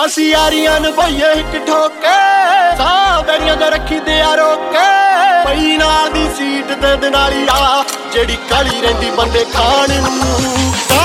ਅਸੀਂ ਯਾਰੀਆਂ ਨਿਭਾਈਏ ਇੱਕ ਠੋਕੇ, ਸਾਹ ਬੈਰੀਆਂ ਦਾ ਰੱਖੀ ਦੇ ਆ ਰੋਕੇ। ਪਈ ਨਾਲ ਦੀ ਸੀਟ ਤੇ ਨਾਲੀ ਆ ਜਿਹੜੀ ਕਾਲੀ ਰਹਿੰਦੀ ਬੰਦੇ ਖਾਣ ਨੂੰ।